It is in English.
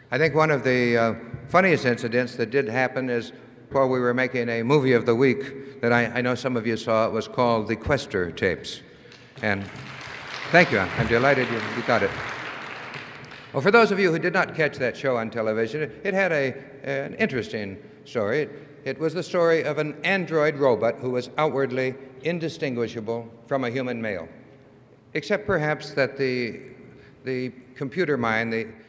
I think one of the funniest incidents that did happen is while we were making a movie of the week that I know some of you saw. It was called The Quester Tapes. And thank you. I'm delighted you got it. Well, for those of you who did not catch that show on television, it had an interesting story. It was the story of an android robot who was outwardly indistinguishable from a human male, except perhaps that the computer mind,